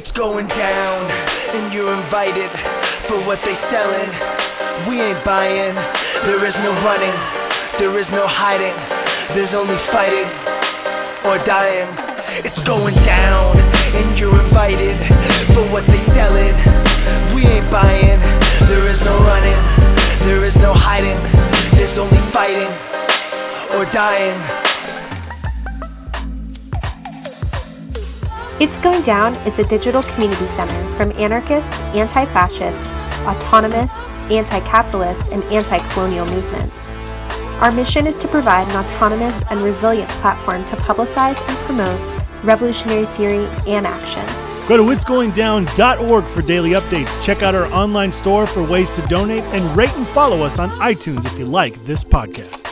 It's going down, and you're invited for what they selling. We ain't buying, there is no running, there is no hiding, there's only fighting or dying. It's going down, and you're invited for what they selling. We ain't buying, there is no running, there is no hiding, there's only fighting or dying. It's Going Down is a digital community center from anarchist, anti-fascist, autonomous, anti-capitalist, and anti-colonial movements. Our mission is to provide an autonomous and resilient platform to publicize and promote revolutionary theory and action. Go to itsgoingdown.org for daily updates. Check out our online store for ways to donate, and rate and follow us on iTunes if you like this podcast.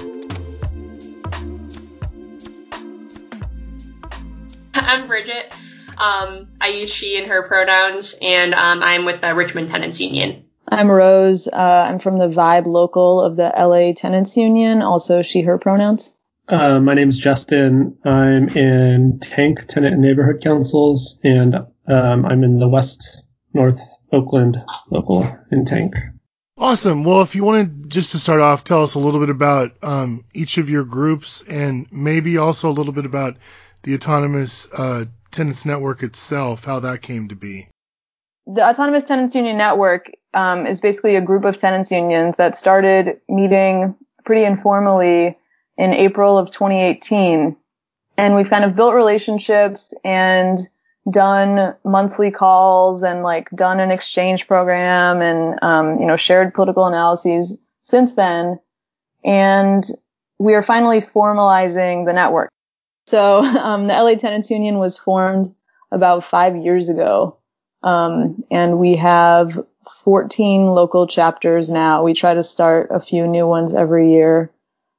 I'm Bridget. I use she and her pronouns, and I'm with the Richmond Tenants Union. I'm Rose. I'm from the Vibe local of the LA Tenants Union, also she, her pronouns. My name's Justin. I'm in Tank Tenant and Neighborhood Councils, and I'm in the West North Oakland local in Tank. Awesome. Well, if you wanted just to start off, tell us a little bit about each of your groups, and maybe also a little bit about the Autonomous Tenants Network itself, how that came to be. The Autonomous Tenants Union Network is basically a group of tenants unions that started meeting pretty informally in April of 2018. And we've kind of built relationships and done monthly calls and done an exchange program and, shared political analyses since then. And we are finally formalizing the network. So, the LA Tenants Union was formed about 5 years ago. And we have 14 local chapters now. We try to start a few new ones every year.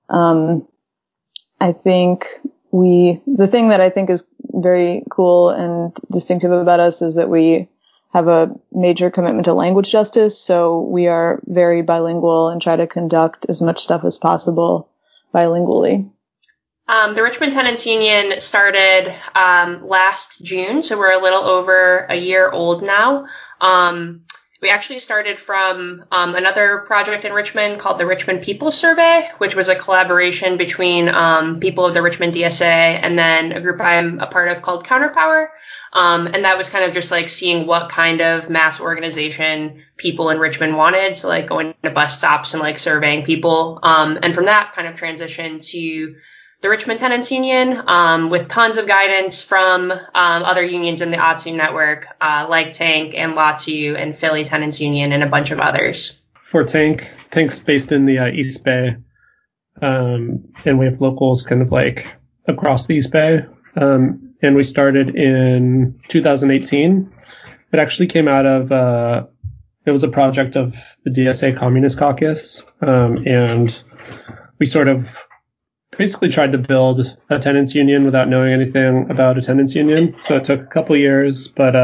I think the thing that I think is very cool and distinctive about us is that we have a major commitment to language justice. So we are very bilingual and try to conduct as much stuff as possible bilingually. The Richmond Tenants Union started last June, so we're a little over a year old now. We actually started from another project in Richmond called the Richmond People Survey, which was a collaboration between people of the Richmond DSA and then a group I'm a part of called Counterpower. And that was kind of just seeing what kind of mass organization people in Richmond wanted. So going to bus stops and surveying people. And from that kind of transitioned to the Richmond Tenants Union, with tons of guidance from other unions in the OTSU network, like Tank and LATSU and Philly Tenants Union and a bunch of others. For Tank's based in the East Bay, and we have locals kind of across the East Bay. And we started in 2018. It actually came out of, it was a project of the DSA Communist Caucus, and we sort of basically tried to build a tenants union without knowing anything about a tenants union. So it took a couple years, but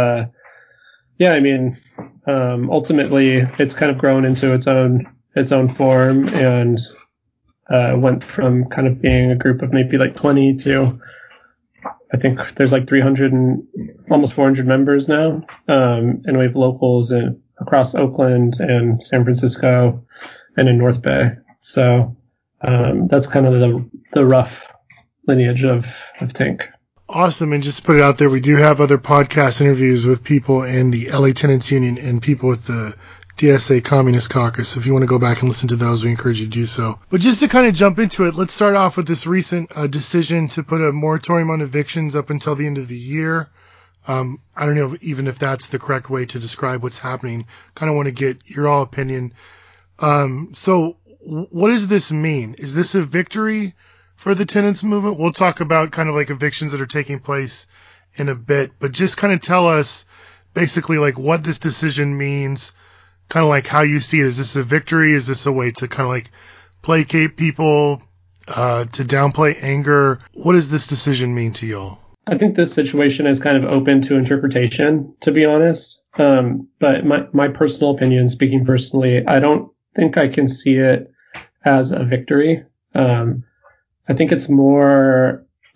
ultimately it's kind of grown into its own form and went from kind of being a group of maybe 20 to I think there's 300 and almost 400 members now, and we have locals across Oakland and San Francisco and in North Bay. So that's kind of the rough lineage of Tank. Awesome. And just to put it out there, we do have other podcast interviews with people in the LA Tenants Union and people with the DSA Communist Caucus. So if you want to go back and listen to those, we encourage you to do so. But just to kind of jump into it, let's start off with this recent decision to put a moratorium on evictions up until the end of the year. I don't know even if that's the correct way to describe what's happening. Kind of want to get your all opinion. So what does this mean? Is this a victory for the tenants movement? We'll talk about kind of evictions that are taking place in a bit, but just kind of tell us basically what this decision means, kind of how you see it. Is this a victory? Is this a way to kind of placate people, to downplay anger? What does this decision mean to y'all? I think this situation is kind of open to interpretation, to be honest. But my personal opinion, speaking personally, I don't think I can see it as a victory. I think it's more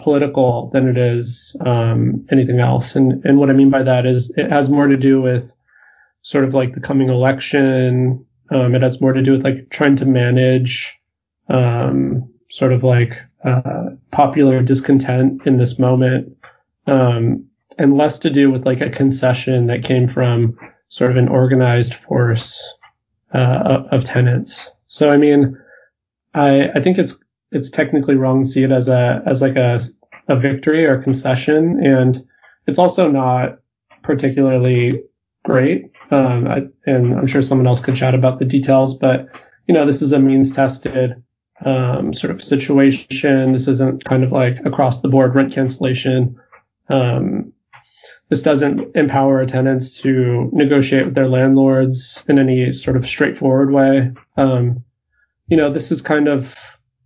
political than it is anything else. And what I mean by that is it has more to do with sort of like the coming election. It has more to do with like trying to manage sort of like popular discontent in this moment, and less to do with like a concession that came from sort of an organized force of tenants. So I mean, I think it's technically wrong to see it as a victory or concession, and it's also not particularly great. And I'm sure someone else could chat about the details, but this is a means tested sort of situation. This isn't kind of like across the board rent cancellation. This doesn't empower tenants to negotiate with their landlords in any sort of straightforward way. This is kind of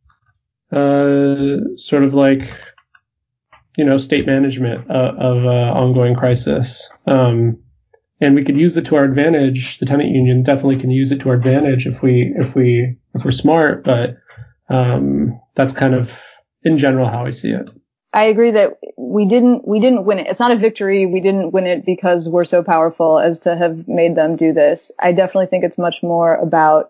sort of like, state management of ongoing crisis. And we could use it to our advantage. The tenant union definitely can use it to our advantage if we're smart, but that's kind of in general how I see it. I agree that we didn't win it. It's not a victory. We didn't win it because we're so powerful as to have made them do this. I definitely think it's much more about,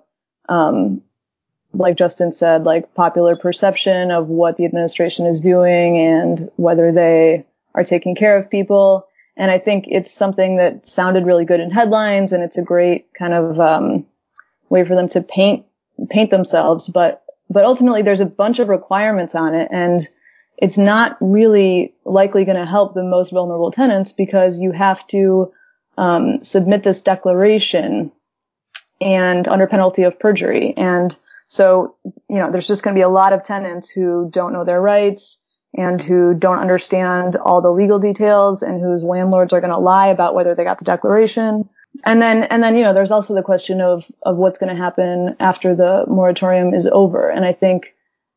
like Justin said, like popular perception of what the administration is doing and whether they are taking care of people. And I think it's something that sounded really good in headlines, and it's a great kind of way for them to paint themselves. But ultimately, there's a bunch of requirements on it, and it's not really likely going to help the most vulnerable tenants because you have to submit this declaration and under penalty of perjury. And so, there's just going to be a lot of tenants who don't know their rights and who don't understand all the legal details and whose landlords are going to lie about whether they got the declaration. And then, there's also the question of what's going to happen after the moratorium is over. And I think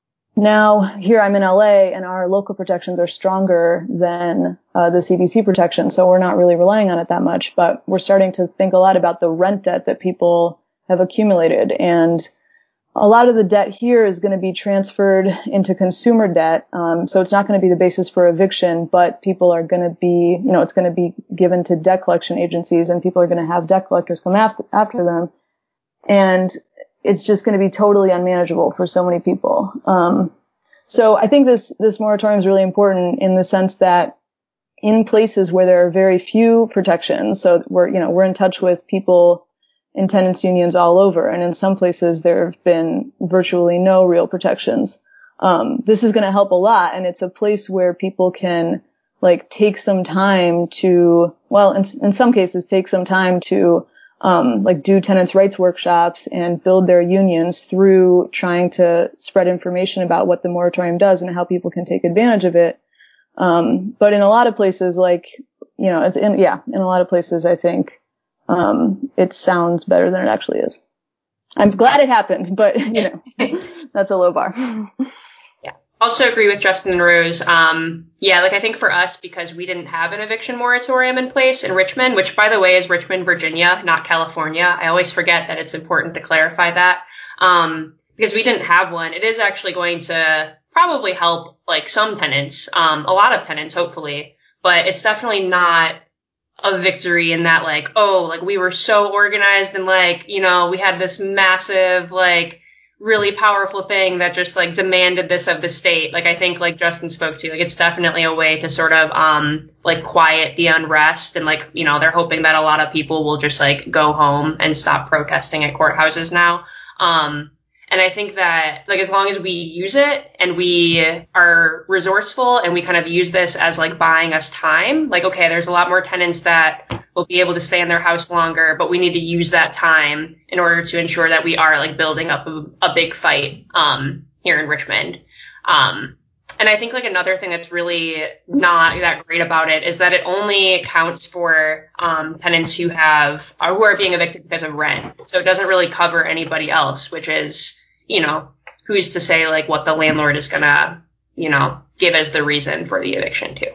now here I'm in LA and our local protections are stronger than the CDC protection. So we're not really relying on it that much, but we're starting to think a lot about the rent debt that people have accumulated. And a lot of the debt here is going to be transferred into consumer debt. So it's not going to be the basis for eviction, but people are going to be, it's going to be given to debt collection agencies, and people are going to have debt collectors come after them. And it's just going to be totally unmanageable for so many people. So I think this moratorium is really important in the sense that in places where there are very few protections, so we're in touch with people in tenants unions all over, and in some places there have been virtually no real protections. This is going to help a lot, and it's a place where people can take some time to, in some cases take some time to do tenants' rights workshops and build their unions through trying to spread information about what the moratorium does and how people can take advantage of it. But in a lot of places, in a lot of places, I think it sounds better than it actually is. I'm glad it happened, but that's a low bar. Yeah. Also agree with Justin and Rose. I think for us, because we didn't have an eviction moratorium in place in Richmond, which by the way is Richmond, Virginia, not California. I always forget that it's important to clarify that. Because we didn't have one, it is actually going to probably help some tenants, a lot of tenants, hopefully, but it's definitely not a victory in that we were so organized and we had this massive really powerful thing that just demanded this of the state. I think Justin spoke to, it's definitely a way to sort of quiet the unrest, and they're hoping that a lot of people will just go home and stop protesting at courthouses now. And I think that as long as we use it and we are resourceful and we kind of use this as buying us time, okay, there's a lot more tenants that will be able to stay in their house longer, but we need to use that time in order to ensure that we are building up a big fight here in Richmond. And I think another thing that's really not that great about it is that it only counts for tenants who are being evicted because of rent. So it doesn't really cover anybody else, which is, who's to say what the landlord is gonna, give as the reason for the eviction too.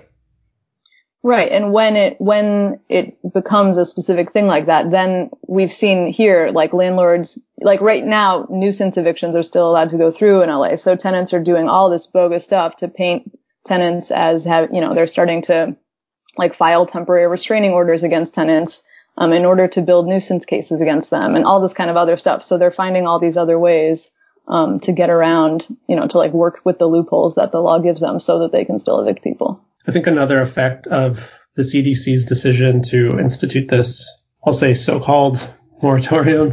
Right. And when it becomes a specific thing like that, then we've seen here, landlords, right now, nuisance evictions are still allowed to go through in LA. So tenants are doing all this bogus stuff to paint tenants as they're starting to like file temporary restraining orders against tenants in order to build nuisance cases against them and all this kind of other stuff. So they're finding all these other ways to get around, to like work with the loopholes that the law gives them so that they can still evict people. I think another effect of the CDC's decision to institute this, I'll say so-called moratorium,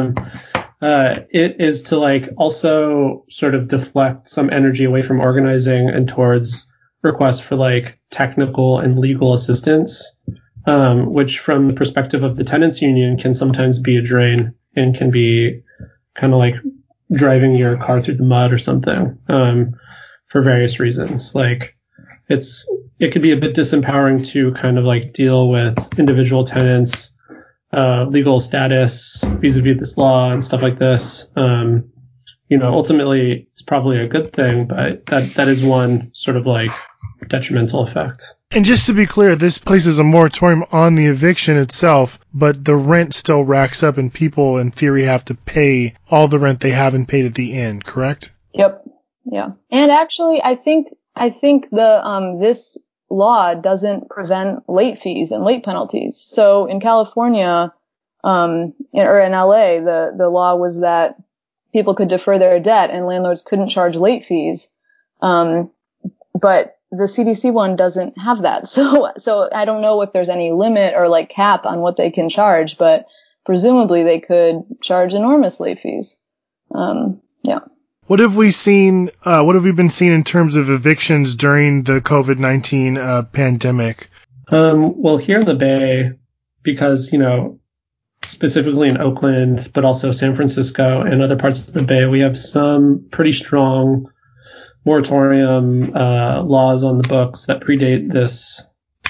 it is to like also sort of deflect some energy away from organizing and towards requests for like technical and legal assistance, which from the perspective of the tenants union can sometimes be a drain and can be kind of like driving your car through the mud or something, for various reasons. Like it could be a bit disempowering to kind of like deal with individual tenants, legal status vis-a-vis this law and stuff like this. Ultimately it's probably a good thing, but that is one sort of like detrimental effect. And just to be clear, this places a moratorium on the eviction itself, but the rent still racks up and people in theory have to pay all the rent they haven't paid at the end, correct? Yep. Yeah. And actually, I think the this law doesn't prevent late fees and late penalties. So in California, or in LA, the law was that people could defer their debt and landlords couldn't charge late fees. But the CDC one doesn't have that. So I don't know if there's any limit or like cap on what they can charge, but presumably they could charge enormous late fees. Yeah. What have we seen? What have we been seeing in terms of evictions during the COVID-19 pandemic? Well, here in the Bay, because, specifically in Oakland, but also San Francisco and other parts of the Bay, we have some pretty strong moratorium laws on the books that predate this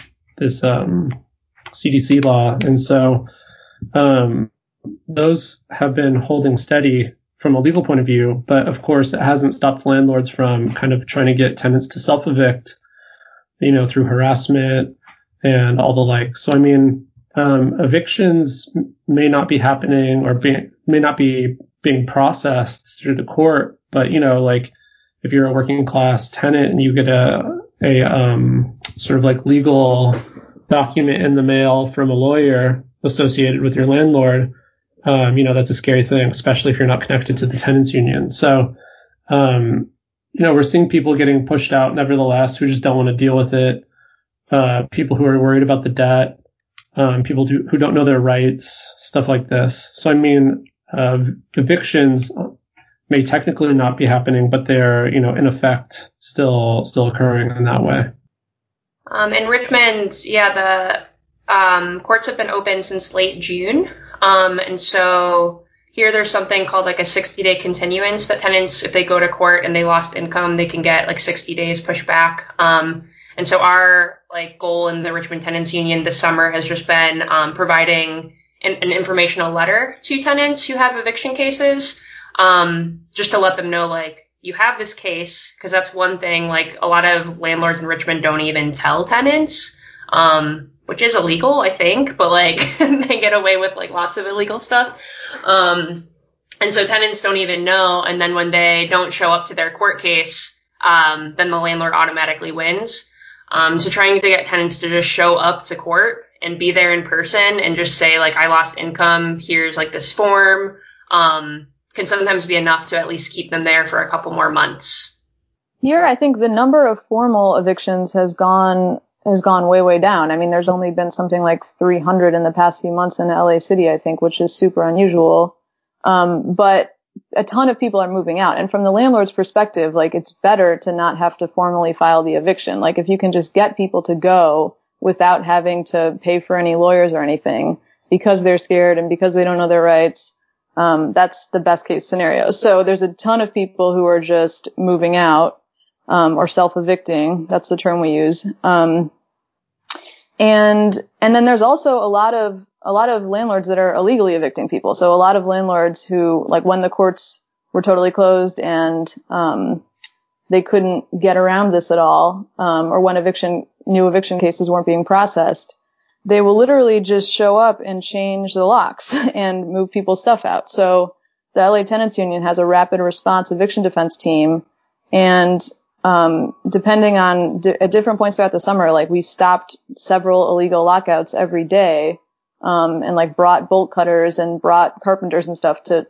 CDC law. And so those have been holding steady from a legal point of view, but of course it hasn't stopped landlords from kind of trying to get tenants to self-evict, through harassment and all the like. So, I mean, evictions may not be happening or may not be being processed through the court, but, like if you're a working class tenant and you get a sort of like legal document in the mail from a lawyer associated with your landlord, that's a scary thing, especially if you're not connected to the tenants union. So, we're seeing people getting pushed out nevertheless who just don't want to deal with it. People who are worried about the debt, people who don't know their rights, stuff like this. So, I mean, evictions may technically not be happening, but they're, in effect still occurring in that way. In Richmond, the courts have been open since late June. And so here there's something called like a 60-day continuance that tenants, if they go to court and they lost income, they can get like 60 days pushback. And so our like goal in the Richmond Tenants Union this summer has just been providing an informational letter to tenants who have eviction cases, just to let them know, like, you have this case, because that's one thing, like, a lot of landlords in Richmond don't even tell tenants, which is illegal, I think, but, like, they get away with, like, lots of illegal stuff. And so tenants don't even know, and then when they don't show up to their court case, then the landlord automatically wins. So trying to get tenants to just show up to court and be there in person and just say, like, I lost income, here's, like, this form, can sometimes be enough to at least keep them there for a couple more months. Here, I think the number of formal evictions has gone way, way down. I mean, there's only been something like 300 in the past few months in LA City, I think, which is super unusual. But a ton of people are moving out. And from the landlord's perspective, like, it's better to not have to formally file the eviction. Like, if you can just get people to go without having to pay for any lawyers or anything because they're scared and because they don't know their rights, that's the best case scenario. So there's a ton of people who are just moving out, or self-evicting. That's the term we use. And then there's also a lot of landlords that are illegally evicting people. So a lot of landlords who, like, when the courts were totally closed and, they couldn't get around this at all, or when new eviction cases weren't being processed, they will literally just show up and change the locks and move people's stuff out. So the LA Tenants Union has a rapid response eviction defense team, and depending on at different points throughout the summer, like we've stopped several illegal lockouts every day, and like brought bolt cutters and brought carpenters and stuff to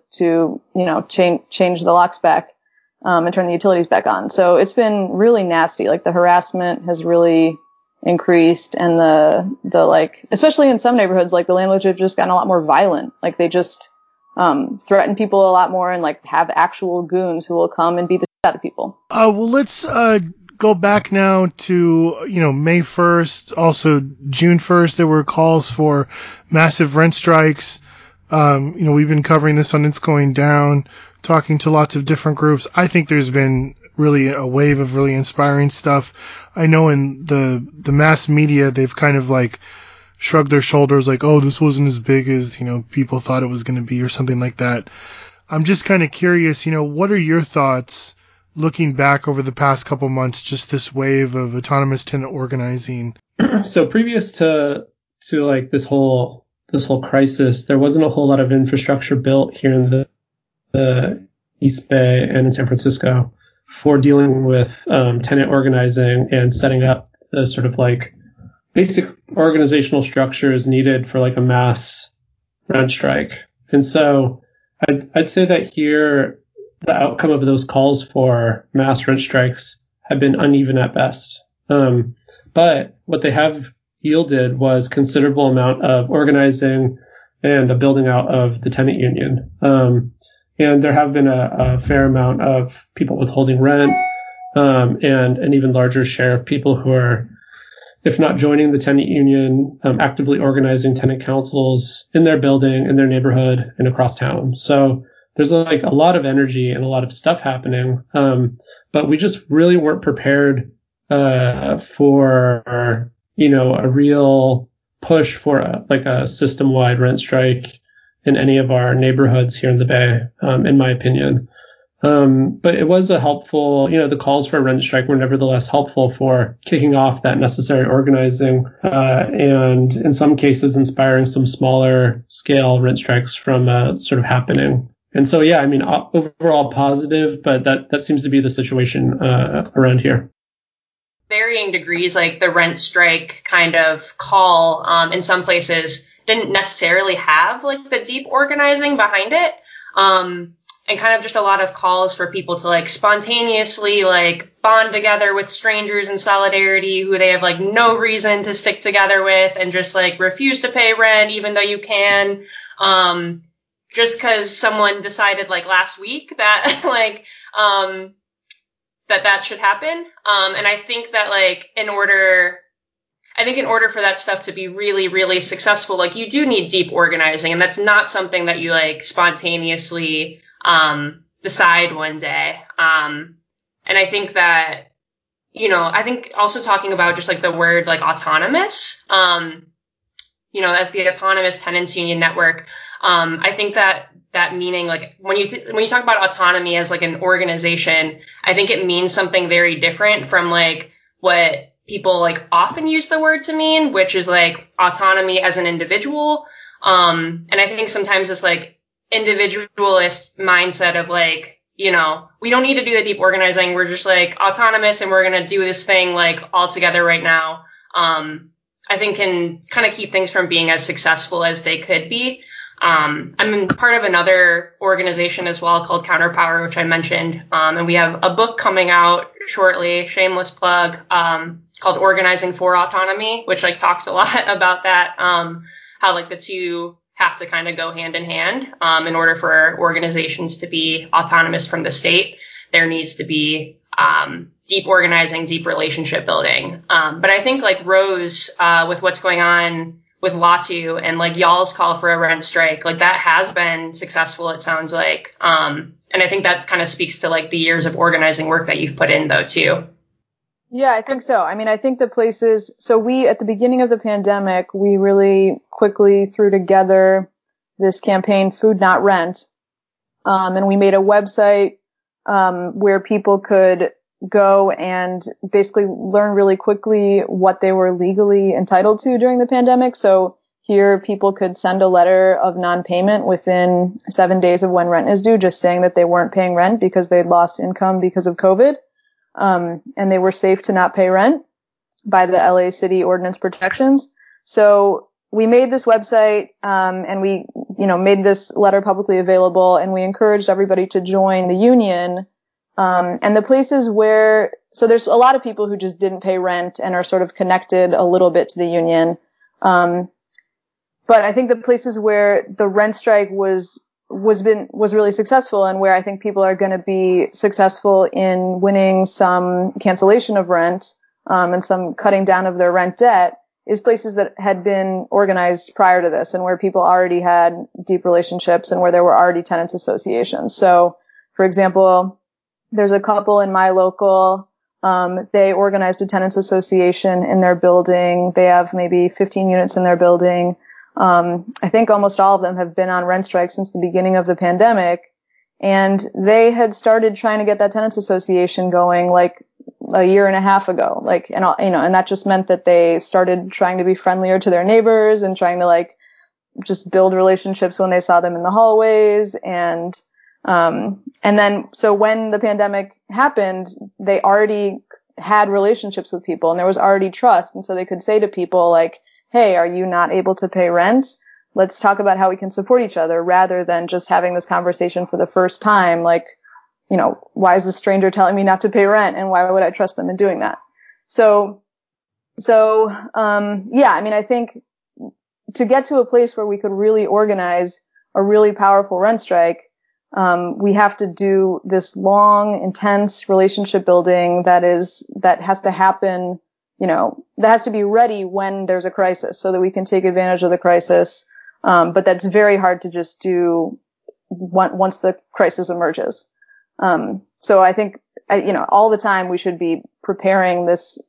change the locks back, and turn the utilities back on. So it's been really nasty. Like the harassment has really increased, and the like, especially in some neighborhoods, like the landlords have just gotten a lot more violent. Like they just, threaten people a lot more and like have actual goons who will come and beat the shit out of people. Well, let's go back now to, May 1st, also June 1st, there were calls for massive rent strikes. We've been covering this on It's Going Down, talking to lots of different groups. I think there's been really a wave of really inspiring stuff. I know in the mass media, they've kind of like shrugged their shoulders like, oh, this wasn't as big as, people thought it was going to be or something like that. I'm just kind of curious, what are your thoughts looking back over the past couple months, just this wave of autonomous tenant organizing? So previous to like this whole crisis, there wasn't a whole lot of infrastructure built here in the East Bay and in San Francisco for dealing with tenant organizing and setting up the sort of like basic organizational structures needed for like a mass rent strike. And so I'd say that here the outcome of those calls for mass rent strikes have been uneven at best. But what they have yielded was considerable amount of organizing and a building out of the tenant union. And there have been a fair amount of people withholding rent, and an even larger share of people who are, if not joining the tenant union, actively organizing tenant councils in their building, in their neighborhood, and across town. So there's like a lot of energy and a lot of stuff happening. But we just really weren't prepared for, a real push for a system-wide rent strike in any of our neighborhoods here in the Bay, in my opinion. But it was a helpful, the calls for a rent strike were nevertheless helpful for kicking off that necessary organizing, and in some cases inspiring some smaller scale rent strikes from sort of happening. And so, yeah, I mean, overall positive, but that seems to be the situation around here. Varying degrees, like the rent strike kind of call in some places didn't necessarily have like the deep organizing behind it. And kind of just a lot of calls for people to like spontaneously like bond together with strangers in solidarity who they have like no reason to stick together with, and just like refuse to pay rent even though you can, just because someone decided like last week that like that should happen. And I think that like in order for that stuff to be really, really successful, like you do need deep organizing, and that's not something that you like spontaneously decide one day. And I think that, I think also talking about just like the word like autonomous, as the Autonomous Tenants Union Network, I think that meaning, like when you talk about autonomy as like an organization, I think it means something very different from like what people like often use the word to mean, which is like autonomy as an individual. And I think sometimes it's like individualist mindset of like, we don't need to do the deep organizing. We're just like autonomous and we're going to do this thing like all together right now. I think can kind of keep things from being as successful as they could be. I'm part of another organization as well called Counterpower, which I mentioned. And we have a book coming out shortly, shameless plug, called Organizing for Autonomy, which like talks a lot about that, how like the two have to kind of go hand in hand. In order for organizations to be autonomous from the state, there needs to be deep organizing, deep relationship building. But I think like Rose, with what's going on with Latu and like y'all's call for a rent strike, like that has been successful, it sounds like. And I think that kind of speaks to like the years of organizing work that you've put in though too. Yeah, I think so. I mean, I think so we, at the beginning of the pandemic, we really quickly threw together this campaign, Food Not Rent. And we made a website, where people could go and basically learn really quickly what they were legally entitled to during the pandemic. So here people could send a letter of non-payment within 7 days of when rent is due, just saying that they weren't paying rent because they'd lost income because of COVID. and they were safe to not pay rent by the LA City Ordinance Protections. So we made this website, and we, made this letter publicly available, and we encouraged everybody to join the union. And the places where, so there's a lot of people who just didn't pay rent and are sort of connected a little bit to the union. But I think the places where the rent strike was really successful, and where I think people are going to be successful in winning some cancellation of rent, and some cutting down of their rent debt, is places that had been organized prior to this, and where people already had deep relationships, and where there were already tenants associations. So, for example, there's a couple in my local, they organized a tenants association in their building. They have maybe 15 units in their building. I think almost all of them have been on rent strike since the beginning of the pandemic. And they had started trying to get that tenants association going like a year and a half ago. And that just meant that they started trying to be friendlier to their neighbors and trying to just build relationships when they saw them in the hallways. And then, so when the pandemic happened, they already had relationships with people, and there was already trust. And so they could say to people hey, are you not able to pay rent? Let's talk about how we can support each other, rather than just having this conversation for the first time. Why is this stranger telling me not to pay rent, and why would I trust them in doing that? I think to get to a place where we could really organize a really powerful rent strike, we have to do this long, intense relationship building that has to happen, that has to be ready when there's a crisis, so that we can take advantage of the crisis. But that's very hard to just do once the crisis emerges. So I think, all the time we should be preparing this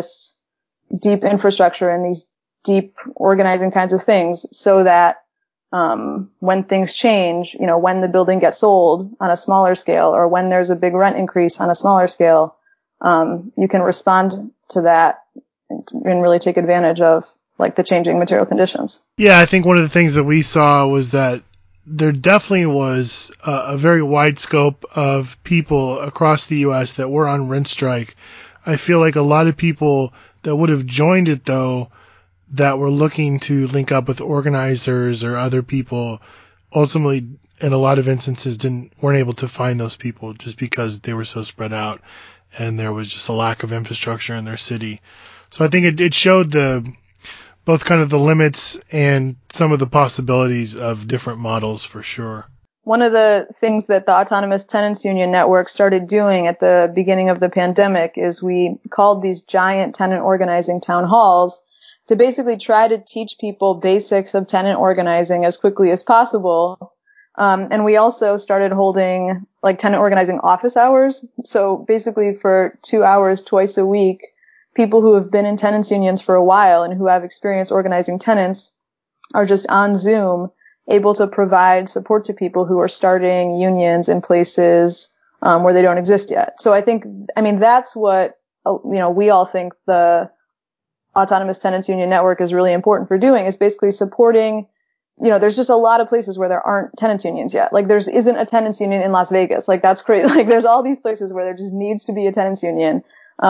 deep infrastructure and these deep organizing kinds of things, so that when things change, when the building gets sold on a smaller scale, or when there's a big rent increase on a smaller scale, you can respond to that and really take advantage of the changing material conditions. Yeah, I think one of the things that we saw was that there definitely was a very wide scope of people across the U.S. that were on rent strike. I feel like a lot of people that would have joined it, though, that were looking to link up with organizers or other people, ultimately, in a lot of instances, weren't able to find those people just because they were so spread out, and there was just a lack of infrastructure in their city. So I think it showed both kind of the limits and some of the possibilities of different models, for sure. One of the things that the Autonomous Tenants Union Network started doing at the beginning of the pandemic is we called these giant tenant organizing town halls to basically try to teach people basics of tenant organizing as quickly as possible. And we also started holding tenant organizing office hours. So basically for 2 hours twice a week, people who have been in tenants unions for a while and who have experience organizing tenants are just on Zoom able to provide support to people who are starting unions in places where they don't exist yet. So that's what, we all think the Autonomous Tenants Union Network is really important for doing, is basically supporting, there's just a lot of places where there aren't tenants unions yet. There isn't a tenants union in Las Vegas. That's crazy. There's all these places where there just needs to be a tenants union.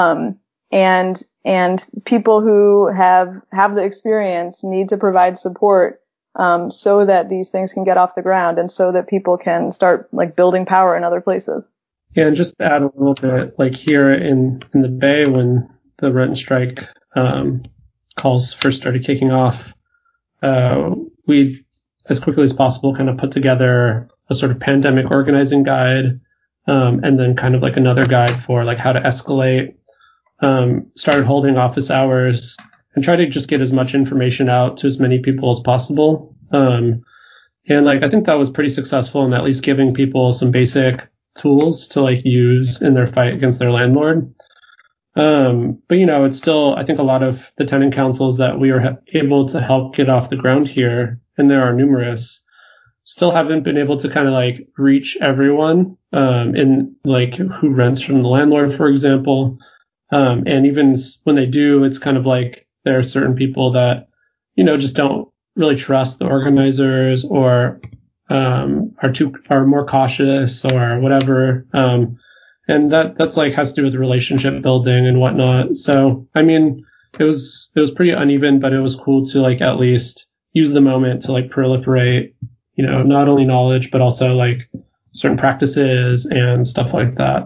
And people who have the experience need to provide support, so that these things can get off the ground, and so that people can start building power in other places. Yeah, and just to add a little bit, here in the Bay, when the rent strike calls first started kicking off, we, as quickly as possible, kind of put together a sort of pandemic organizing guide, and then kind of another guide for how to escalate. Started holding office hours and try to just get as much information out to as many people as possible. And I think that was pretty successful in at least giving people some basic tools to use in their fight against their landlord. But it's still, I think a lot of the tenant councils that we were able to help get off the ground here, and there are numerous, still haven't been able to kind of reach everyone, in who rents from the landlord, for example. And even when they do, it's kind of there are certain people that, just don't really trust the organizers, or are more cautious or whatever. And that's like has to do with relationship building and whatnot. So, I mean, it was pretty uneven, but it was cool to like at least use the moment to like proliferate, not only knowledge, but also like certain practices and stuff like that.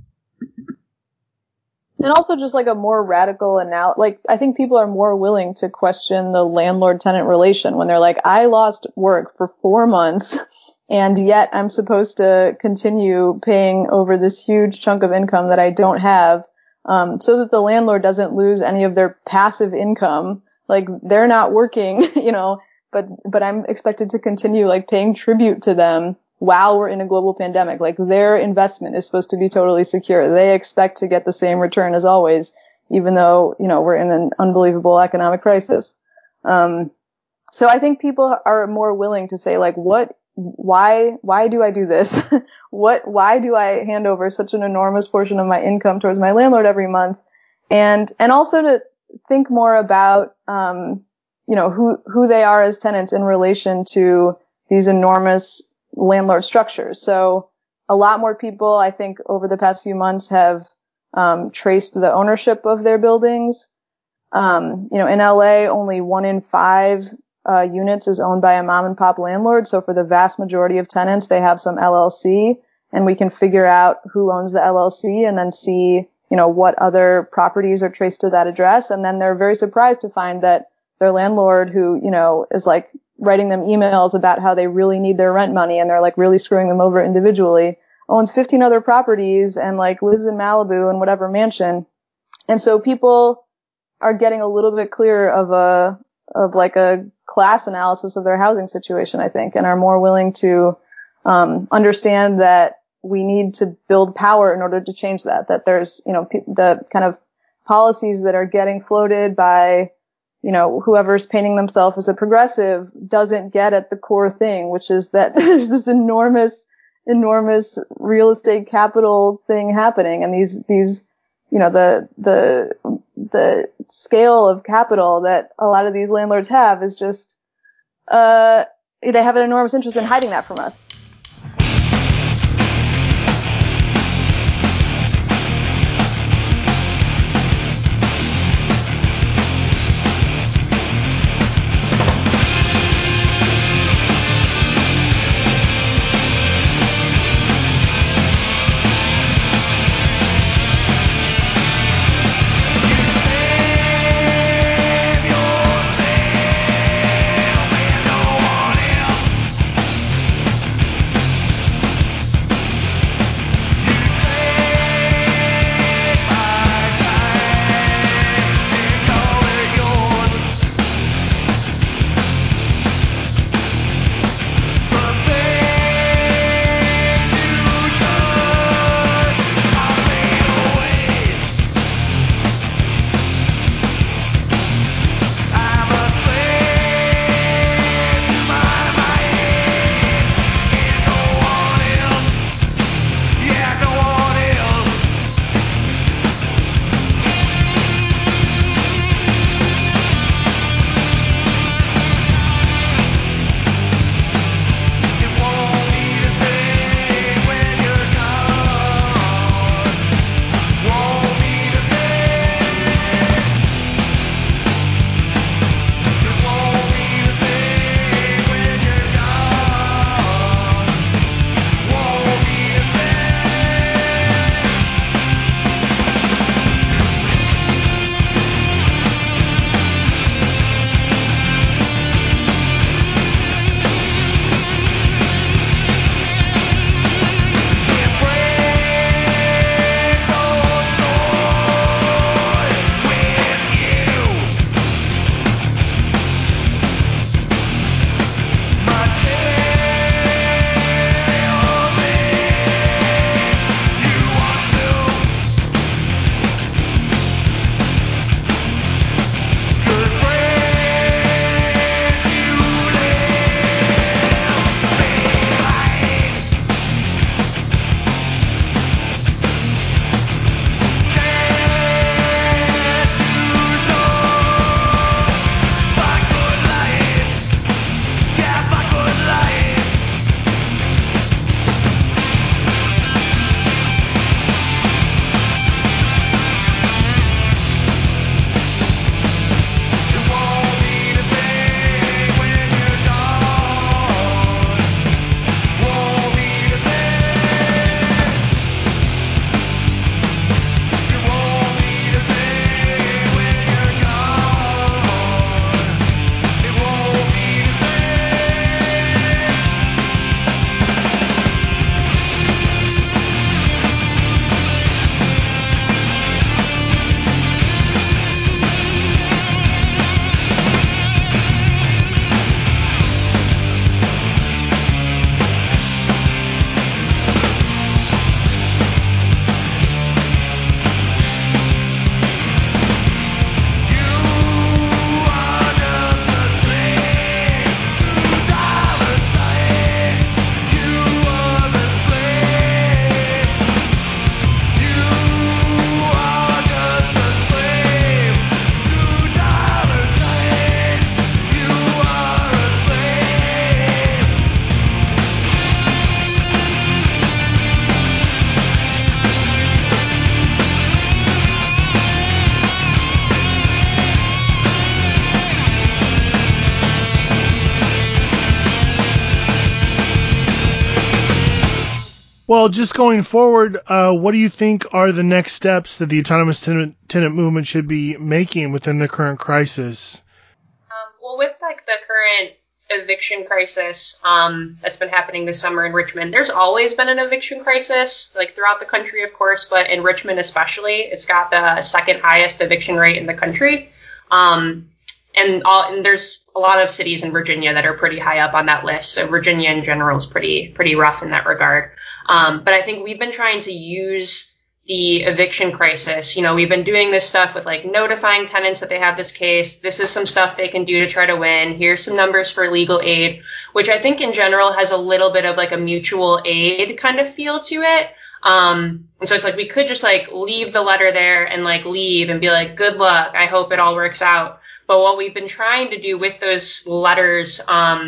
And also just like a more radical like I think people are more willing to question the landlord-tenant relation when they're like, I lost work for 4 months and yet I'm supposed to continue paying over this huge chunk of income that I don't have, so that the landlord doesn't lose any of their passive income. Like they're not working, but I'm expected to continue like paying tribute to them while we're in a global pandemic. Like their investment is supposed to be totally secure. They expect to get the same return as always, even though, we're in an unbelievable economic crisis. So I think people are more willing to say like, why do I do this? Why do I hand over such an enormous portion of my income towards my landlord every month? And also to think more about, who they are as tenants in relation to these enormous landlord structures. So a lot more people, I think, over the past few months have traced the ownership of their buildings. In LA, only 1 in 5 units is owned by a mom and pop landlord. So for the vast majority of tenants, they have some LLC, and we can figure out who owns the LLC and then see, what other properties are traced to that address. And then they're very surprised to find that their landlord, who, is like writing them emails about how they really need their rent money and they're like really screwing them over individually, owns 15 other properties and like lives in Malibu in whatever mansion. And so people are getting a little bit clearer of a class analysis of their housing situation, I think, and are more willing to understand that we need to build power in order to change that there's, the kind of policies that are getting floated by, whoever's painting themselves as a progressive doesn't get at the core thing, which is that there's this enormous real estate capital thing happening. And these, the scale of capital that a lot of these landlords have is just, they have an enormous interest in hiding that from us. Well, just going forward, what do you think are the next steps that the autonomous tenant movement should be making within the current crisis? Well, with like the current eviction crisis that's been happening this summer in Richmond, there's always been an eviction crisis, like throughout the country, of course, but in Richmond especially, it's got the second highest eviction rate in the country. And there's a lot of cities in Virginia that are pretty high up on that list. So Virginia in general is pretty rough in that regard. But I think we've been trying to use the eviction crisis. You know, we've been doing this stuff with like notifying tenants that they have this case. This is some stuff they can do to try to win. Here's some numbers for legal aid, which I think in general has a little bit of like a mutual aid kind of feel to it. And so it's like we could just like leave the letter there and like leave and be like, good luck. I hope it all works out. But what we've been trying to do with those letters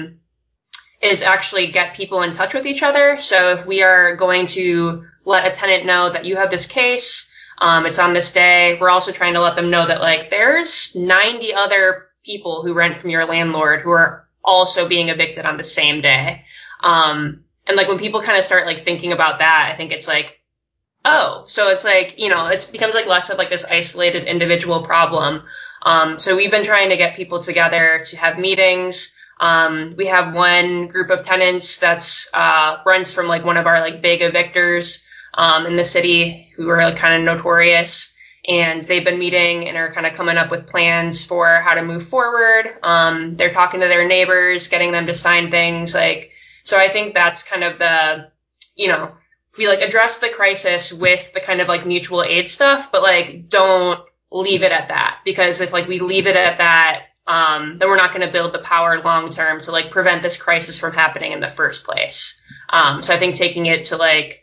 is actually get people in touch with each other. So if we are going to let a tenant know that you have this case, it's on this day, we're also trying to let them know that like there's 90 other people who rent from your landlord who are also being evicted on the same day. And like when people kind of start like thinking about that, I think it's like, oh, so it's like, you know, it becomes like less of like this isolated individual problem. So we've been trying to get people together to have meetings. We have one group of tenants that's runs from like one of our like big evictors in the city who are like kind of notorious, and they've been meeting and are kind of coming up with plans for how to move forward. They're talking to their neighbors, getting them to sign things like, so I think that's kind of the, you know, we like address the crisis with the kind of like mutual aid stuff, but like don't leave it at that, because if like we leave it at that, then we're not going to build the power long term to like prevent this crisis from happening in the first place. So I think taking it to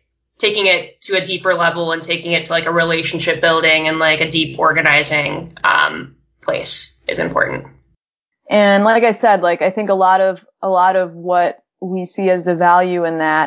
a deeper level and taking it to like a relationship building and like a deep organizing place is important. And like I said, like I think a lot of what we see as the value in that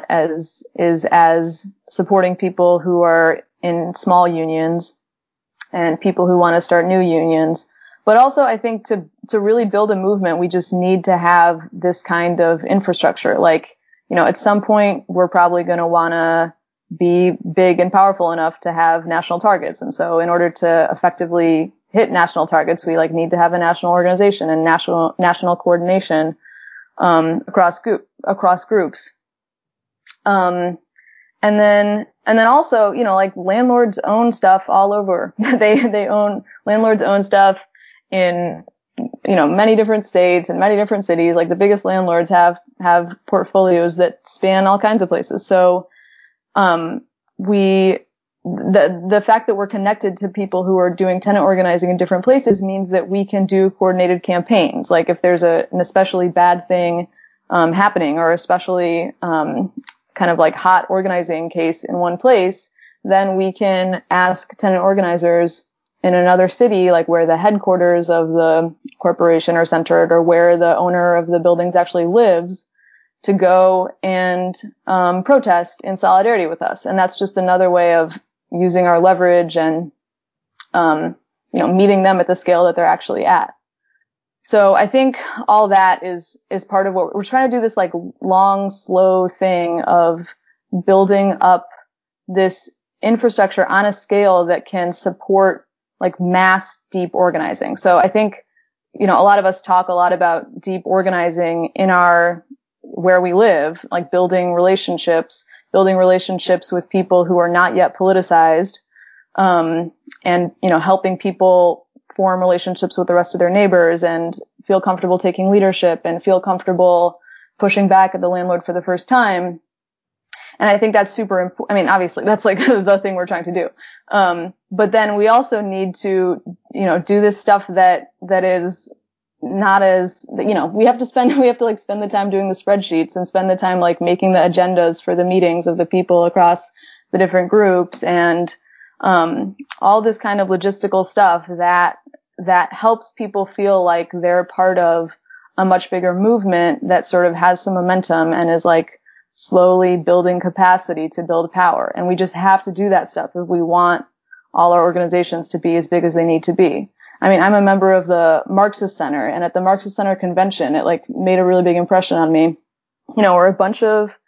as supporting people who are in small unions and people who want to start new unions. But also I think to really build a movement, we just need to have this kind of infrastructure. Like, you know, at some point we're probably going to want to be big and powerful enough to have national targets. And so in order to effectively hit national targets, we like need to have a national organization and national coordination across groups. And then also, you know, like landlords own stuff all over. Landlords own stuff in, you know, many different states and many different cities. Like the biggest landlords have portfolios that span all kinds of places. So, the fact that we're connected to people who are doing tenant organizing in different places means that we can do coordinated campaigns. Like if there's an especially bad thing, happening, or especially, kind of like hot organizing case in one place, then we can ask tenant organizers in another city, like where the headquarters of the corporation are centered or where the owner of the buildings actually lives, to go and protest in solidarity with us. And that's just another way of using our leverage and you know, meeting them at the scale that they're actually at. So I think all that is part of what we're trying to do, this like long, slow thing of building up this infrastructure on a scale that can support like mass deep organizing. So I think, you know, a lot of us talk a lot about deep organizing in where we live, like building relationships with people who are not yet politicized, and, you know, helping people form relationships with the rest of their neighbors and feel comfortable taking leadership and feel comfortable pushing back at the landlord for the first time. And I think that's super important. I mean, obviously that's like the thing we're trying to do. But then we also need to, you know, do this stuff that is not as, you know, we have to spend the time doing the spreadsheets and spend the time like making the agendas for the meetings of the people across the different groups and, all this kind of logistical stuff that helps people feel like they're part of a much bigger movement that sort of has some momentum and is like slowly building capacity to build power. And we just have to do that stuff if we want all our organizations to be as big as they need to be. I mean, I'm a member of the Marxist Center, and at the Marxist Center convention, it like made a really big impression on me. You know, we're a bunch of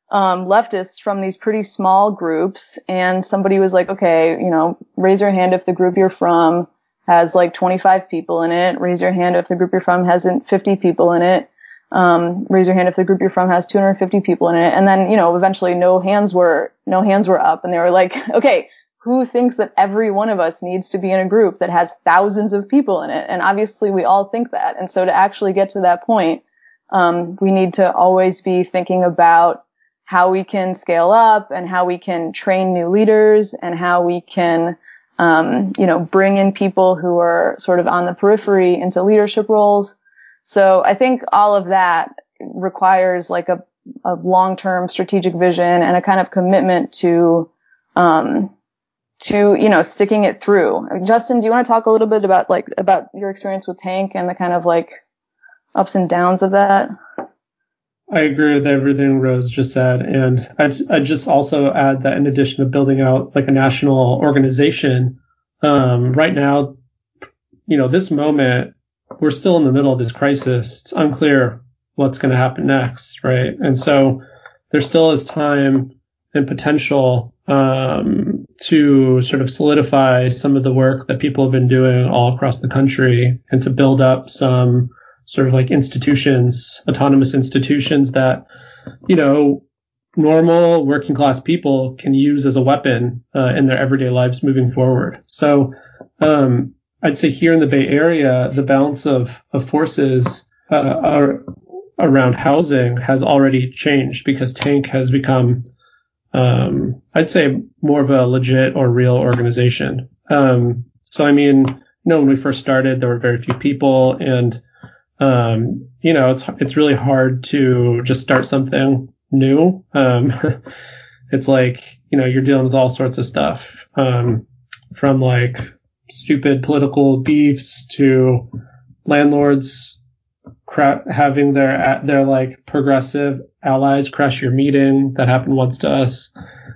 leftists from these pretty small groups, and somebody was like, okay, raise your hand if the group you're from has like 25 people in it. Raise your hand if the group you're from has 50 people in it. Raise your hand if the group you're from has 250 people in it. And then, eventually no hands were up, and they were like, okay, who thinks that every one of us needs to be in a group that has thousands of people in it? And obviously we all think that. And so to actually get to that point, we need to always be thinking about how we can scale up and how we can train new leaders and how we can, bring in people who are sort of on the periphery into leadership roles. So I think all of that requires like a long-term strategic vision and a kind of commitment to sticking it through. Justin, do you want to talk a little bit about your experience with Tank and the kind of like ups and downs of that? I agree with everything Rose just said. And I'd just also add that in addition to building out like a national organization, right now, this moment, we're still in the middle of this crisis. It's unclear what's going to happen next, right? And so there still is time and potential to sort of solidify some of the work that people have been doing all across the country and to build up some sort of like institutions, autonomous institutions that, normal working class people can use as a weapon in their everyday lives moving forward. So I'd say here in the Bay Area, the balance of forces around housing has already changed because Tank has become, I'd say, more of a legit or real organization. So, I mean, when we first started, there were very few people, and, it's really hard to just start something new. It's like, you're dealing with all sorts of stuff, from like stupid political beefs to landlords having their like progressive allies crash your meeting. That happened once to us,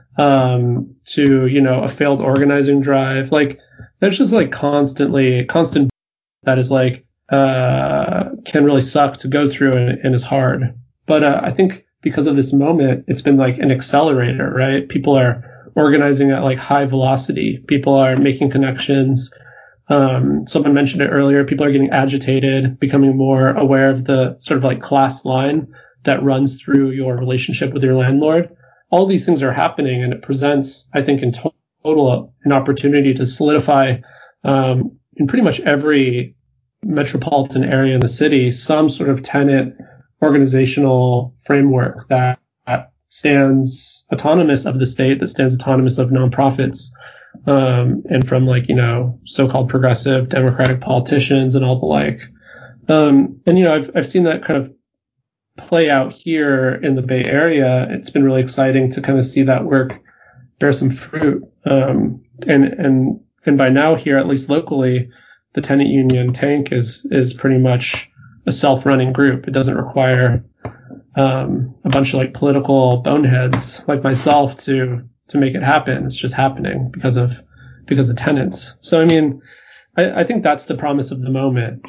to, a failed organizing drive. Like there's just like constant that is like, can really suck to go through and is hard. But, I think because of this moment, it's been like an accelerator, right? People are organizing at like high velocity. People are making connections. Someone mentioned it earlier. People are getting agitated, becoming more aware of the sort of like class line that runs through your relationship with your landlord. All these things are happening, and it presents, I think, in total an opportunity to solidify, in pretty much every metropolitan area in the city, some sort of tenant organizational framework that stands autonomous of the state, that stands autonomous of nonprofits, and from like, so-called progressive democratic politicians and all the like. I've seen that kind of play out here in the Bay Area. It's been really exciting to kind of see that work bear some fruit. And by now here, at least locally, the tenant union Tank is pretty much a self-running group. It doesn't require a bunch of like political boneheads like myself to make it happen. It's just happening because of tenants. So I mean, I think that's the promise of the moment.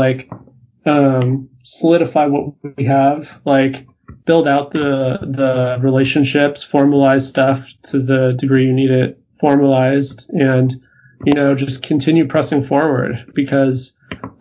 Solidify what we have, like build out the relationships, formalize stuff to the degree you need it formalized, and just continue pressing forward, because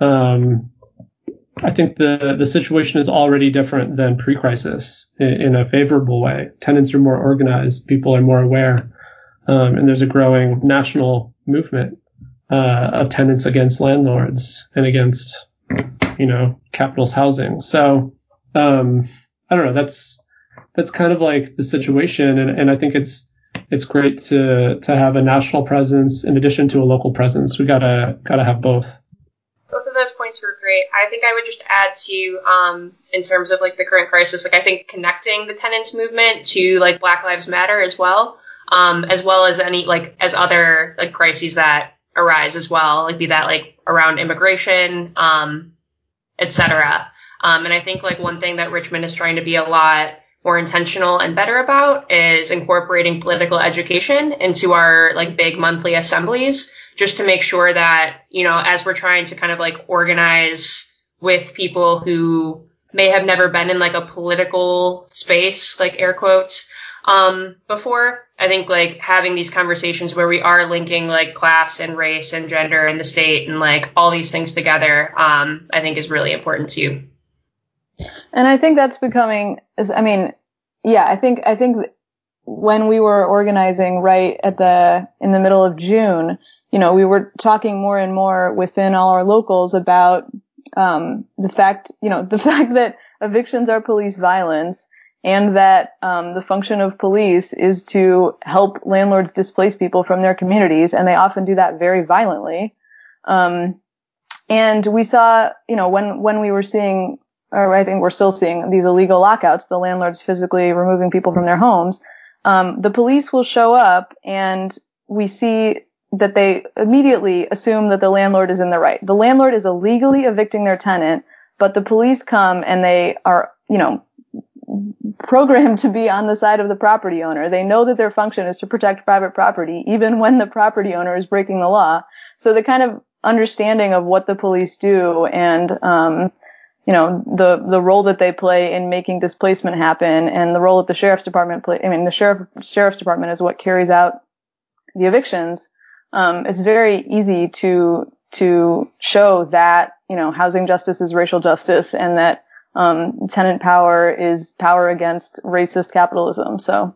I think the situation is already different than pre-crisis in a favorable way. Tenants are more organized, people are more aware, and there's a growing national movement of tenants against landlords and against capitalist housing. So I don't know. That's kind of like the situation, and I think it's great to have a national presence in addition to a local presence. We gotta have both. Both of those points were great. I think I would just add to, in terms of like the current crisis, like I think connecting the tenants movement to like Black Lives Matter as well as any like as other like crises that arise as well, like be that like around immigration, etc. And I think like one thing that Richmond is trying to be a lot more intentional and better about is incorporating political education into our like big monthly assemblies, just to make sure that, as we're trying to kind of like organize with people who may have never been in like a political space, like air quotes, before. I think like having these conversations where we are linking like class and race and gender and the state and like all these things together, I think is really important too. And I think that's becoming, I think when we were organizing right in the middle of June, we were talking more and more within all our locals about, the fact that evictions are police violence, and that, the function of police is to help landlords displace people from their communities, and they often do that very violently. And we saw, when we were seeing, or I think we're still seeing these illegal lockouts, the landlords physically removing people from their homes, the police will show up, and we see that they immediately assume that the landlord is in the right. The landlord is illegally evicting their tenant, but the police come and they are, programmed to be on the side of the property owner. They know that their function is to protect private property, even when the property owner is breaking the law. So the kind of understanding of what the police do and, the role that they play in making displacement happen, and the role that the sheriff's department the sheriff's department is what carries out the evictions. It's very easy to show that, housing justice is racial justice, and that, tenant power is power against racist capitalism. So,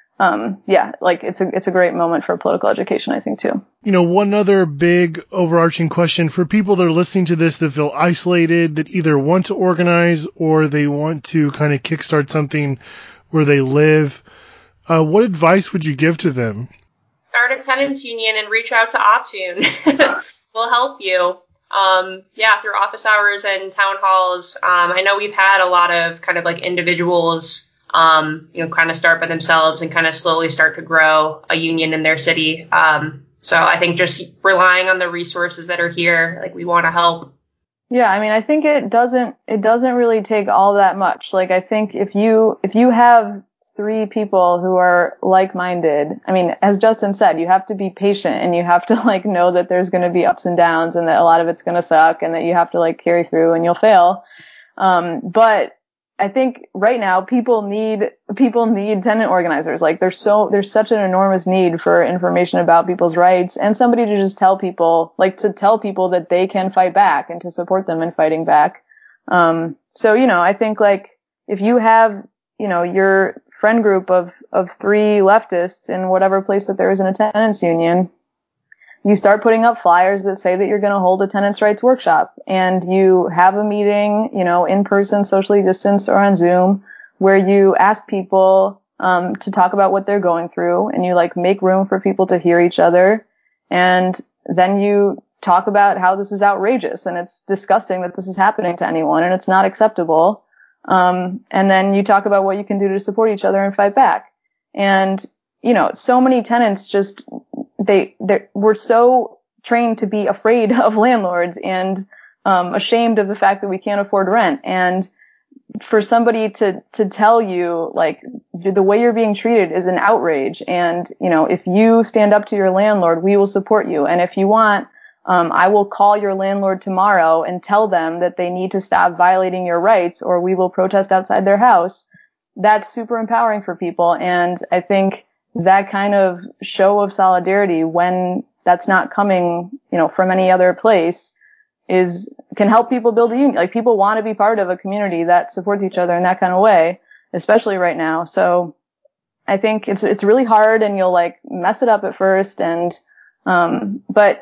it's a great moment for political education, I think, too. One other big overarching question for people that are listening to this that feel isolated, that either want to organize or they want to kind of kickstart something where they live. What advice would you give to them? Start a tenants union and reach out to Ottune. We'll help you. Through office hours and town halls. I know we've had a lot of kind of like individuals, kind of start by themselves and kind of slowly start to grow a union in their city. So I think just relying on the resources that are here, like we want to help. Yeah, I think it doesn't really take all that much. Like, I think if you have 3 people who are like-minded, as Justin said, you have to be patient, and you have to know that there's going to be ups and downs, and that a lot of it's going to suck, and that you have to carry through, and you'll fail. But I think right now people need tenant organizers. There's such an enormous need for information about people's rights, and somebody to just tell people, to tell people that they can fight back and to support them in fighting back. I think if you have, your friend group of 3 leftists in whatever place that there is in a tenants union, you start putting up flyers that say that you're going to hold a tenants rights workshop, and you have a meeting, in person, socially distanced, or on Zoom, where you ask people, to talk about what they're going through, and you make room for people to hear each other. And then you talk about how this is outrageous and it's disgusting that this is happening to anyone, and it's not acceptable. And then you talk about what you can do to support each other and fight back. And, so many tenants we're so trained to be afraid of landlords and, ashamed of the fact that we can't afford rent. And for somebody to tell you, the way you're being treated is an outrage. And, if you stand up to your landlord, we will support you. And if you want, I will call your landlord tomorrow and tell them that they need to stop violating your rights, or we will protest outside their house. That's super empowering for people. And I think that kind of show of solidarity, when that's not coming, from any other place, can help people build a union. People want to be part of a community that supports each other in that kind of way, especially right now. So I think it's really hard, and you'll mess it up at first, and but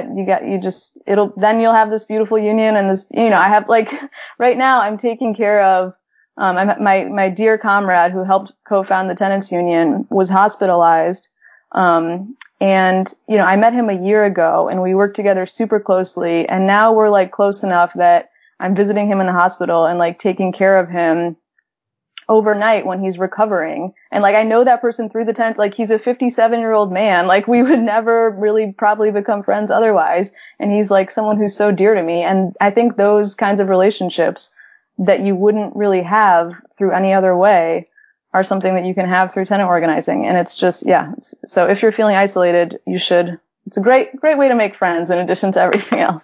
then you'll have this beautiful union, and this, I have right now I'm taking care of, my dear comrade who helped co-found the tenants union was hospitalized. And, I met him a year ago, and we worked together super closely, and now we're close enough that I'm visiting him in the hospital and taking care of him overnight when he's recovering. And I know that person through the tenants, he's a 57-year-old man. We would never really probably become friends otherwise. And he's someone who's so dear to me. And I think those kinds of relationships that you wouldn't really have through any other way are something that you can have through tenant organizing. And it's just, so if you're feeling isolated, you should. It's a great way to make friends in addition to everything else.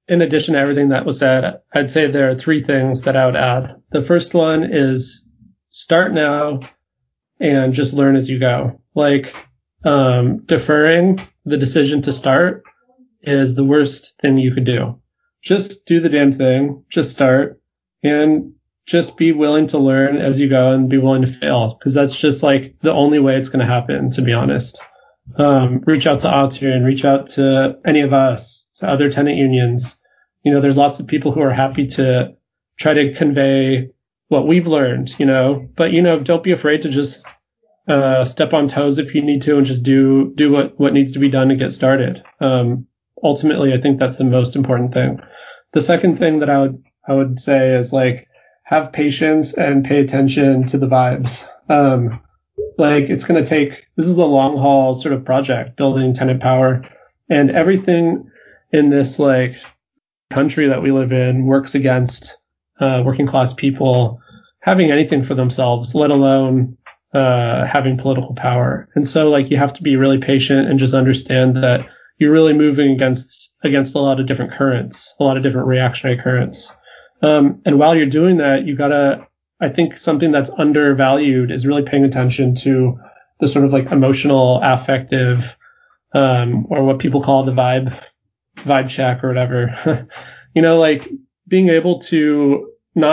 in addition to everything that was said, I'd say there are three things that I would add. The first one is start now and just learn as you go. Like, deferring the decision to start is the worst thing you could do. Just do the damn thing, just start, and just be willing to learn as you go and be willing to fail, because that's just like the only way it's going to happen, to be honest. Reach out to Autun, reach out to any of us, to other tenant unions. You know, there's lots of people who are happy to try to convey what we've learned, you know, but, you know, don't be afraid to just step on toes if you need to and just do what needs to be done to get started. Ultimately, I think that's the most important thing. The second thing that I would say is, like, have patience and pay attention to the vibes. Like, it's going to take, this is a long haul sort of project, building tenant power, and everything in this, like, country that we live in works against working class people having anything for themselves, let alone having political power. And so, like, you have to be really patient and just understand that you're really moving against a lot of different currents, a lot of different reactionary currents. And while you're doing that, you gotta, I think something that's undervalued is really paying attention to the sort of like emotional, affective, or what people call the vibe check or whatever. You know, like being able to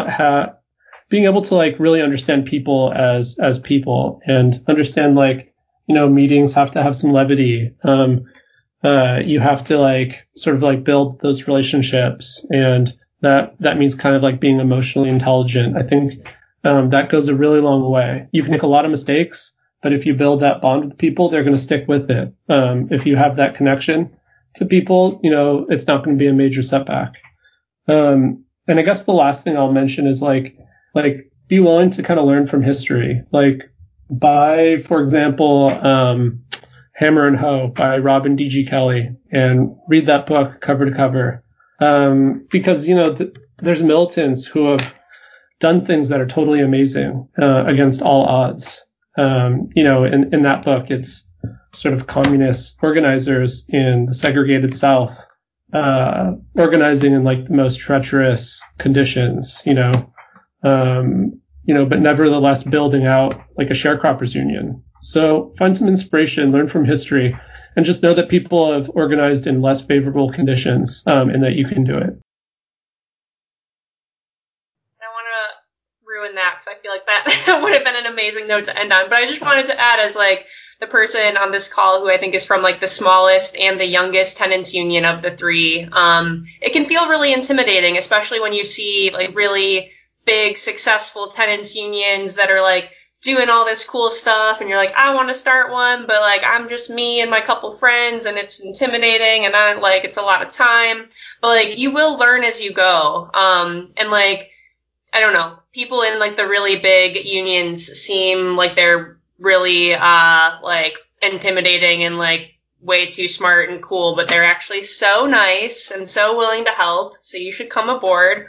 like really understand people as people, and understand, like, you know, meetings have to have some levity. You have to, like, sort of like build those relationships, and that means kind of like being emotionally intelligent. I think that goes a really long way. You can make a lot of mistakes, but if you build that bond with people, they're going to stick with it. If you have that connection to people, you know, it's not going to be a major setback. And I guess the last thing I'll mention is like be willing to kind of learn from history. Like, buy, for example, Hammer and Hoe by Robin D.G. Kelly, and read that book cover to cover. Because, you know, there's militants who have done things that are totally amazing, against all odds. You know, in that book, it's sort of communist organizers in the segregated South, organizing in like the most treacherous conditions, you know, but nevertheless building out like a sharecroppers union. So find some inspiration, learn from history, and just know that people have organized in less favorable conditions, and that you can do it. I want to ruin that, because I feel like that would have been an amazing note to end on. But I just wanted to add, as like the person on this call who I think is from like the smallest and the youngest tenants union of the three, it can feel really intimidating, especially when you see like really big, successful tenants unions that are like doing all this cool stuff, and you're like, I want to start one, but like I'm just me and my couple friends, and it's intimidating, and it's a lot of time. But like, you will learn as you go. And like, I don't know, people in like the really big unions seem like they're really like intimidating and like way too smart and cool, but they're actually so nice and so willing to help. So you should come aboard.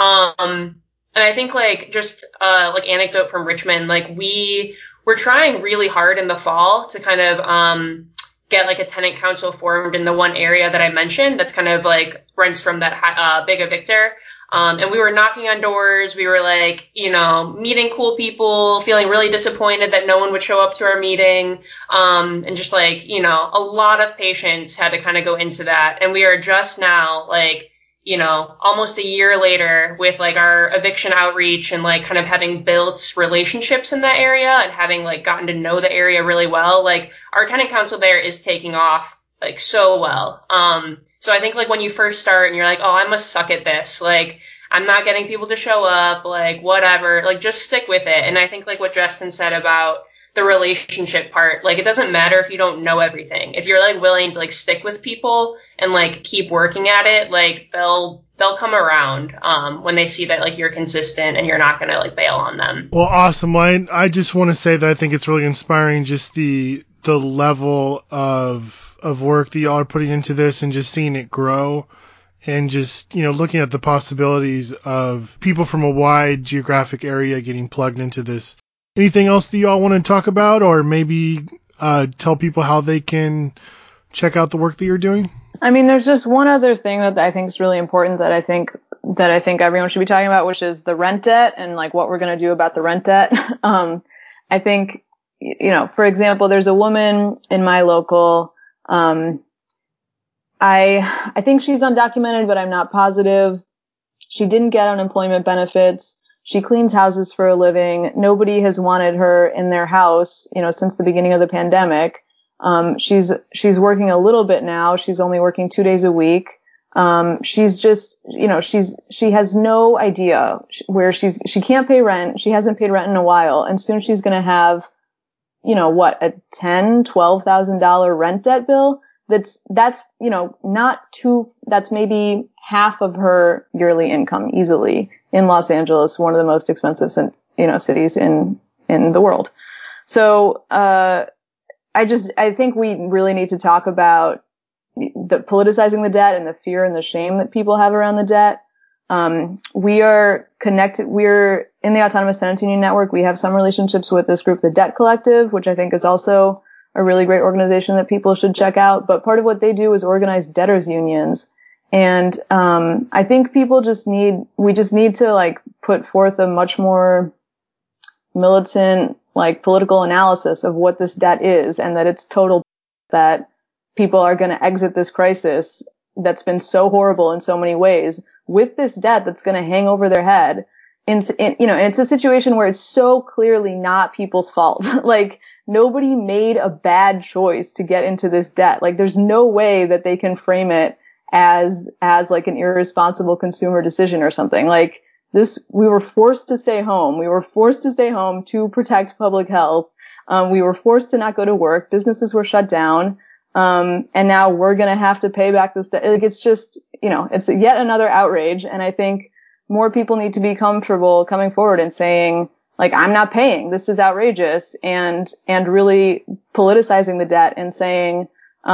And I think like just like anecdote from Richmond, like we're trying really hard in the fall to kind of get like a tenant council formed in the one area that I mentioned that's kind of like rents from that big evictor. And we were knocking on doors. We were like, you know, meeting cool people, feeling really disappointed that no one would show up to our meeting. And just like, you know, a lot of patience had to kind of go into that. And we are just now like, you know, almost a year later with like our eviction outreach and like kind of having built relationships in that area and having like gotten to know the area really well. Like our tenant council there is taking off like so well. So I think like when you first start and you're like, oh, I must suck at this. Like I'm not getting people to show up, like whatever, like just stick with it. And I think like what Justin said about the relationship part, like it doesn't matter if you don't know everything. If you're like willing to like stick with people and like keep working at it, like they'll come around when they see that like you're consistent and you're not gonna like bail on them. Well, awesome. I just want to say that I think it's really inspiring, just the level of work that y'all are putting into this, and just seeing it grow, and just, you know, looking at the possibilities of people from a wide geographic area getting plugged into this. Anything else that y'all want to talk about, or maybe tell people how they can check out the work that you're doing? I mean, there's just one other thing that I think is really important that I think everyone should be talking about, which is the rent debt and like what we're going to do about the rent debt. I think, for example, there's a woman in my local, I think she's undocumented, but I'm not positive. She didn't get unemployment benefits. She cleans houses for a living. Nobody has wanted her in their house, since the beginning of the pandemic. She's working a little bit now. She's only working 2 days a week. She's just, she has no idea where she can't pay rent. She hasn't paid rent in a while. And soon she's going to have, a $10,000-$12,000 rent debt bill. That's maybe half of her yearly income easily in Los Angeles, one of the most expensive, cities in the world. So, I think we really need to talk about the politicizing the debt and the fear and the shame that people have around the debt. We are connected. We're in the Autonomous Tenants Union Network. We have some relationships with this group, the Debt Collective, which I think is also a really great organization that people should check out. But part of what they do is organize debtors unions. And, I think we just need to like put forth a much more militant, like political analysis of what this debt is, and that it's total, that people are going to exit this crisis that's been so horrible in so many ways with this debt that's going to hang over their head. And it's a situation where it's so clearly not people's fault. Like nobody made a bad choice to get into this debt. Like there's no way that they can frame it as like an irresponsible consumer decision or something. Like this, we were forced to stay home. We were forced to stay home to protect public health. We were forced to not go to work. Businesses were shut down. And now we're going to have to pay back this debt. Like it's just, it's yet another outrage. And I think more people need to be comfortable coming forward and saying, like, I'm not paying. This is outrageous. And really politicizing the debt and saying,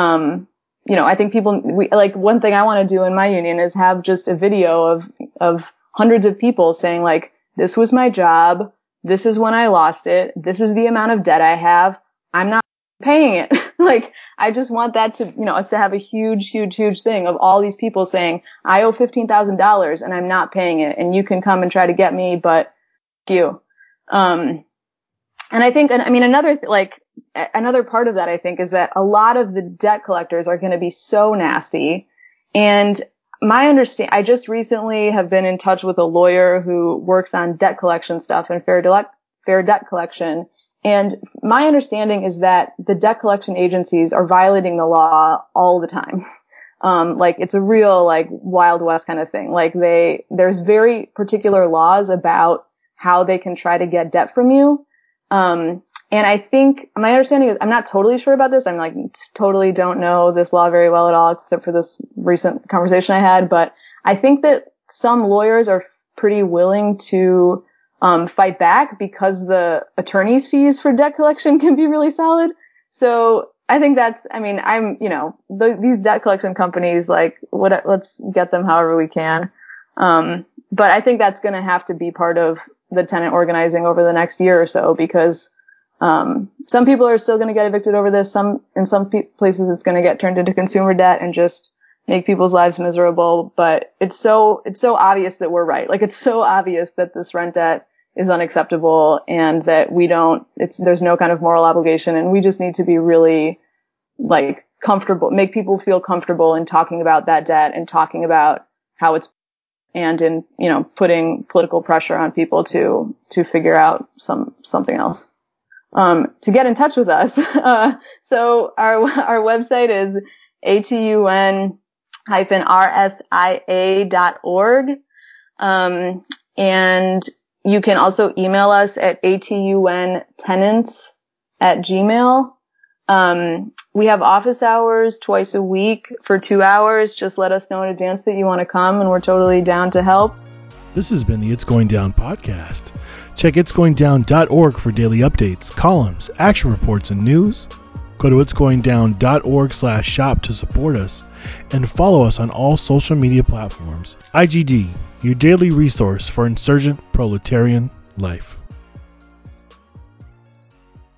I think one thing I want to do in my union is have just a video of hundreds of people saying like, this was my job. This is when I lost it. This is the amount of debt I have. I'm not paying it. Like, I just want that to, us to have a huge, huge, huge thing of all these people saying, I owe $15,000 and I'm not paying it. And you can come and try to get me, but you. And I think, another part of that, I think, is that a lot of the debt collectors are going to be so nasty. And I just recently have been in touch with a lawyer who works on debt collection stuff and fair debt collection. And my understanding is that the debt collection agencies are violating the law all the time. Like it's a real like Wild West kind of thing. Like there's very particular laws about how they can try to get debt from you. And I think my understanding is, I'm not totally sure about this. I'm like totally don't know this law very well at all, except for this recent conversation I had. But I think that some lawyers are pretty willing to fight back because the attorney's fees for debt collection can be really solid. So I think these debt collection companies, like, let's get them however we can. But I think that's going to have to be part of the tenant organizing over the next year or so, because, some people are still going to get evicted over this. In some places it's going to get turned into consumer debt and just make people's lives miserable. But it's so obvious that we're right. Like, it's so obvious that this rent debt is unacceptable and that there's no kind of moral obligation. And we just need to be really like comfortable, make people feel comfortable in talking about that debt and talking about how it's, and in, putting political pressure on people to figure out something else. To get in touch with us. So our website is atun-rsia.org. And you can also email us at atuntenants@gmail.com. We have office hours twice a week for 2 hours. Just let us know in advance that you want to come, and we're totally down to help. This has been the It's Going Down podcast. Check itsgoingdown.org for daily updates, columns, action reports, and news. Go to itsgoingdown.org/shop to support us, and follow us on all social media platforms. IGD, your daily resource for insurgent proletarian life.